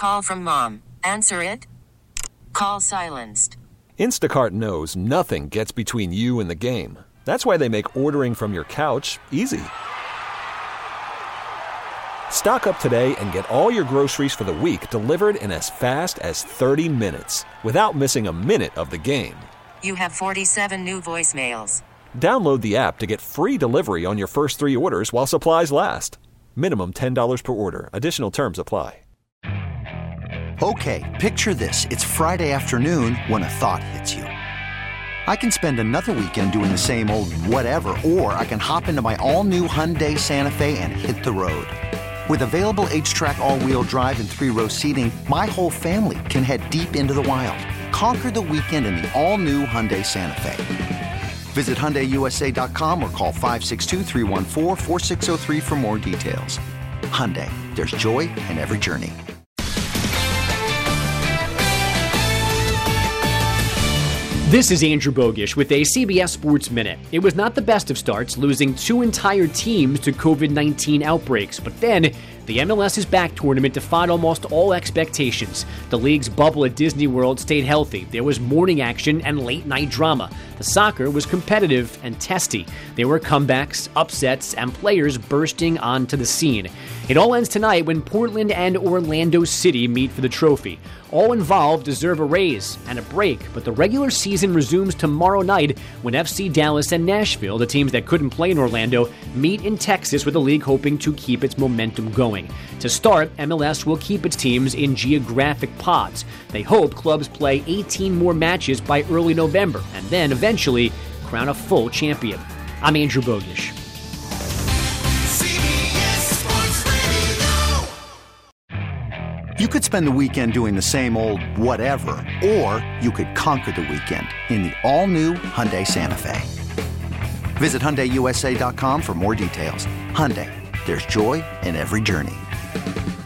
call from mom. Answer it. Call silenced. Instacart knows nothing gets between you and the game. That's why they make ordering from your couch easy. Stock up today and get all your groceries for the week delivered in as fast as 30 minutes without missing a minute of the game. You have 47 new voicemails. Download the app to get free delivery on your first 3 orders while supplies last. Minimum $10 per order. Additional terms apply. Okay, picture this. It's Friday afternoon when a thought hits you. I can spend another weekend doing the same old whatever, or I can hop into my all-new Hyundai Santa Fe and hit the road. With available H-Track all-wheel drive and 3-row seating, my whole family can head deep into the wild. Conquer the weekend in the all-new Hyundai Santa Fe. Visit HyundaiUSA.com or call 562-314-4603 for more details. Hyundai, there's joy in every journey. This is Andrew Bogish with a CBS Sports Minute. It was not the best of starts, losing 2 entire teams to COVID-19 outbreaks, but then the MLS's back tournament defied almost all expectations. The league's bubble at Disney World stayed healthy. There was morning action and late-night drama. The soccer was competitive and testy. There were comebacks, upsets, and players bursting onto the scene. It all ends tonight when Portland and Orlando City meet for the trophy. All involved deserve a raise and a break, but the regular season resumes tomorrow night when FC Dallas and Nashville, the teams that couldn't play in Orlando, meet in Texas with the league hoping to keep its momentum going. To start, MLS will keep its teams in geographic pods. They hope clubs play 18 more matches by early November and then eventually crown a full champion. I'm Andrew Bogish. You could spend the weekend doing the same old whatever, or you could conquer the weekend in the all-new Hyundai Santa Fe. Visit HyundaiUSA.com for more details. Hyundai, there's joy in every journey.